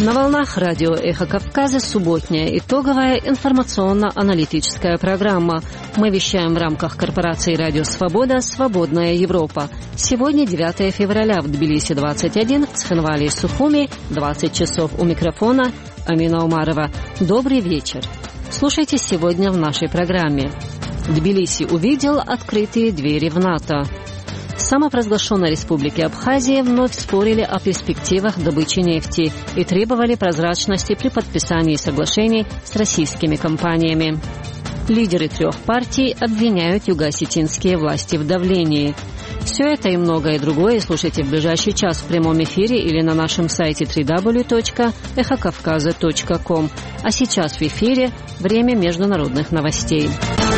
На волнах радио «Эхо Кавказа» субботняя итоговая информационно-аналитическая программа. Мы вещаем в рамках корпорации «Радио Свобода» «Свободная Европа». Сегодня 9 февраля в Тбилиси 21, в Цхинвале и Сухуми 20 часов. У микрофона Амина Умарова. Добрый вечер. Слушайте сегодня в нашей программе. Тбилиси увидел открытые двери в НАТО. В самопровозглашенной республике Абхазия вновь спорили о перспективах добычи нефти и требовали прозрачности при подписании соглашений с российскими компаниями. Лидеры 3 партий обвиняют юго-осетинские власти в давлении. Все это и многое другое слушайте в ближайший час в прямом эфире или на нашем сайте www.эхокавказа.ком. А сейчас в эфире время международных новостей.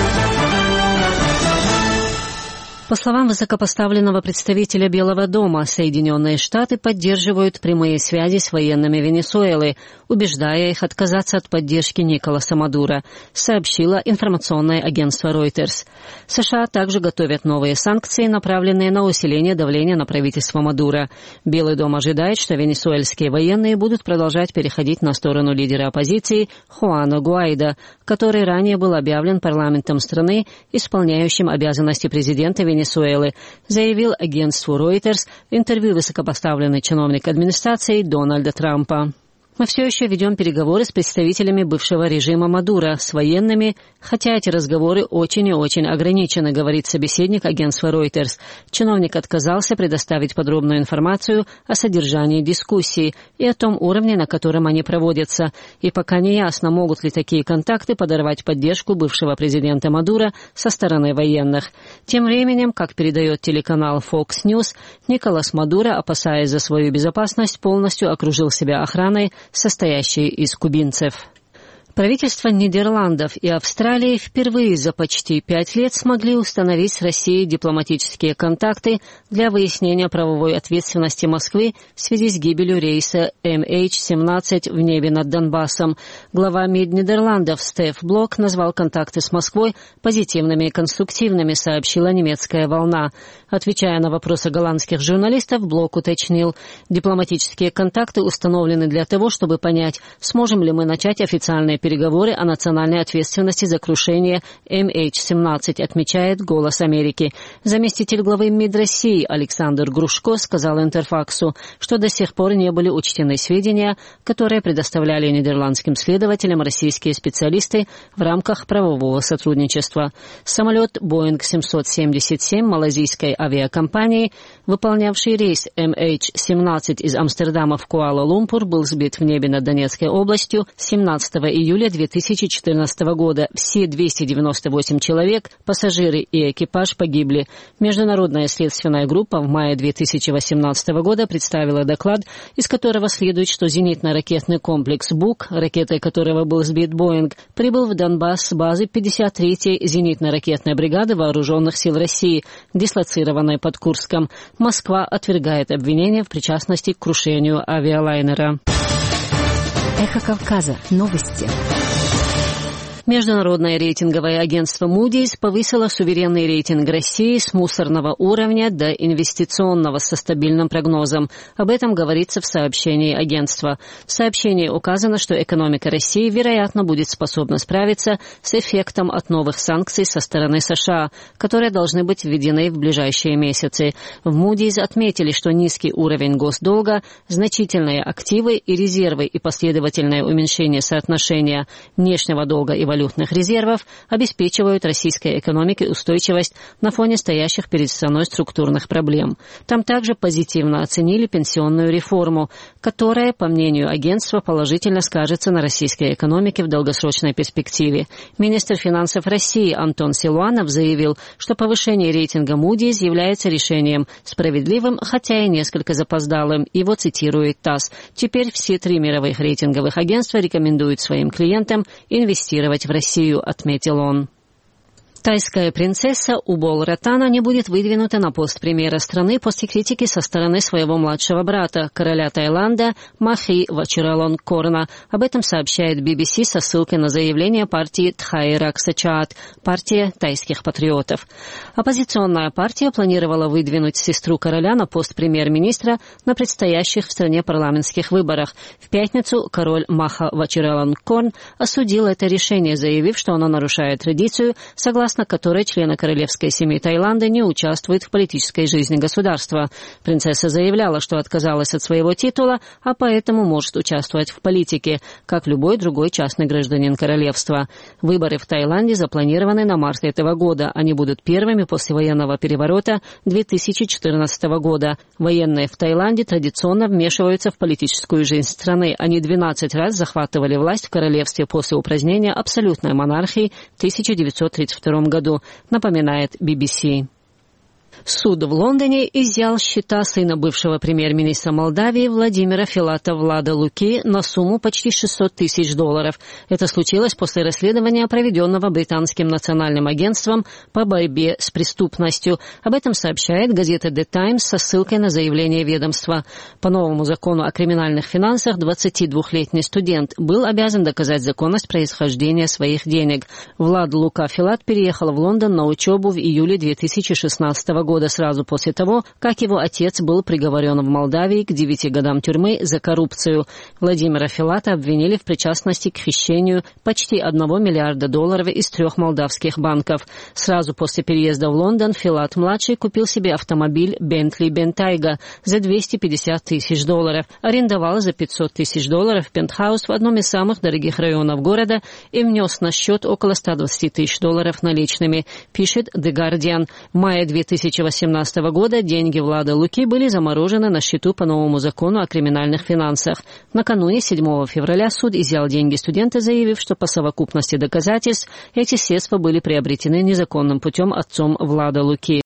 По словам высокопоставленного представителя Белого дома, Соединенные Штаты поддерживают прямые связи с военными Венесуэлы, убеждая их отказаться от поддержки Николаса Мадуро, сообщило информационное агентство Reuters. США также готовят новые санкции, направленные на усиление давления на правительство Мадуро. Белый дом ожидает, что венесуэльские военные будут продолжать переходить на сторону лидера оппозиции Хуана Гуайдо, который ранее был объявлен парламентом страны, исполняющим обязанности президента Венесуэлы, заявил агентству Reuters в интервью высокопоставленный чиновник администрации Дональда Трампа. Мы все еще ведем переговоры с представителями бывшего режима Мадуро, с военными, хотя эти разговоры очень и очень ограничены, говорит собеседник агентства Reuters. Чиновник отказался предоставить подробную информацию о содержании дискуссий и о том уровне, на котором они проводятся. И пока не ясно, могут ли такие контакты подорвать поддержку бывшего президента Мадуро со стороны военных. Тем временем, как передает телеканал Fox News, Николас Мадуро, опасаясь за свою безопасность, полностью окружил себя охраной, состоящей из кубинцев. Правительства Нидерландов и Австралии впервые за почти 5 лет смогли установить с Россией дипломатические контакты для выяснения правовой ответственности Москвы в связи с гибелью рейса MH17 в небе над Донбассом. Глава МИД Нидерландов Стеф Блок назвал контакты с Москвой позитивными и конструктивными, сообщила немецкая «Волна». Отвечая на вопросы голландских журналистов, Блок уточнил: дипломатические контакты установлены для того, чтобы понять, сможем ли мы начать официальные переговоры о национальной ответственности за крушение MH17, отмечает «Голос Америки». Заместитель главы МИД России Александр Грушко сказал Интерфаксу, что до сих пор не были учтены сведения, которые предоставляли нидерландским следователям российские специалисты в рамках правового сотрудничества. Самолет Boeing 777 малазийской авиакомпании, выполнявший рейс MH17 из Амстердама в Куала-Лумпур, был сбит в небе над Донецкой областью 17 июля 2014 года. Все 298 человек, пассажиры и экипаж погибли. Международная следственная группа в мае 2018 года представила доклад, из которого следует, что зенитно-ракетный комплекс «Бук», ракетой которого был сбит «Боинг», прибыл в Донбасс с базы 53-й зенитно-ракетной бригады Вооруженных сил России, дислоцированной под Курском. Москва отвергает обвинения в причастности к крушению авиалайнера. Эхо Кавказа. Новости. Международное рейтинговое агентство Moody's повысило суверенный рейтинг России с мусорного уровня до инвестиционного со стабильным прогнозом. Об этом говорится в сообщении агентства. В сообщении указано, что экономика России, вероятно, будет способна справиться с эффектом от новых санкций со стороны США, которые должны быть введены в ближайшие месяцы. В Moody's отметили, что низкий уровень госдолга, значительные активы и резервы и последовательное уменьшение соотношения внешнего долга и валютных резервов обеспечивают российской экономике устойчивость на фоне стоящих перед страной структурных проблем. Там также позитивно оценили пенсионную реформу, которая, по мнению агентства, положительно скажется на российской экономике в долгосрочной перспективе. Министр финансов России Антон Силуанов заявил, что повышение рейтинга Moody's является решением справедливым, хотя и несколько запоздалым. Его цитирует ТАСС. Теперь все 3 мировых рейтинговых агентства рекомендуют своим клиентам инвестировать в Россию, отметил он. Тайская принцесса Убол Ратана не будет выдвинута на пост премьера страны после критики со стороны своего младшего брата, короля Таиланда Махи Вачиралонгкорна. Об этом сообщает BBC со ссылкой на заявление партии Тхай Раксачаат, партия тайских патриотов. Оппозиционная партия планировала выдвинуть сестру короля на пост премьер-министра на предстоящих в стране парламентских выборах. В пятницу король Маха Вачиралонгкорн осудил это решение, заявив, что оно нарушает традицию, согласно которой члены королевской семьи Таиланда не участвуют в политической жизни государства. Принцесса заявляла, что отказалась от своего титула, а поэтому может участвовать в политике, как любой другой частный гражданин королевства. Выборы в Таиланде запланированы на март этого года. Они будут первыми после военного переворота 2014 года. Военные в Таиланде традиционно вмешиваются в политическую жизнь страны. Они 12 раз захватывали власть в королевстве после упразднения абсолютной монархии в 1932 году, напоминает BBC. Суд в Лондоне изъял счета сына бывшего премьер-министра Молдавии Владимира Филата Влада Луки на сумму почти $600 тысяч. Это случилось после расследования, проведенного британским национальным агентством по борьбе с преступностью. Об этом сообщает газета The Times со ссылкой на заявление ведомства. По новому закону о криминальных финансах 22-летний студент был обязан доказать законность происхождения своих денег. Влад Лука Филат переехал в Лондон на учебу в июле 2016 года, сразу после того, как его отец был приговорен в Молдавии к 9 годам тюрьмы за коррупцию. Владимира Филата обвинили в причастности к хищению почти $1 миллиарда из 3 молдавских банков. Сразу после переезда в Лондон Филат-младший купил себе автомобиль Bentley Bentayga за $250 тысяч, арендовал за $500 тысяч пентхаус в одном из самых дорогих районов города и внес на счет около $120 тысяч наличными, пишет The Guardian. В мае 2018 года деньги Влада Луки были заморожены на счету по новому закону о криминальных финансах. Накануне 7 февраля суд изъял деньги студента, заявив, что по совокупности доказательств эти средства были приобретены незаконным путем отцом Влада Луки.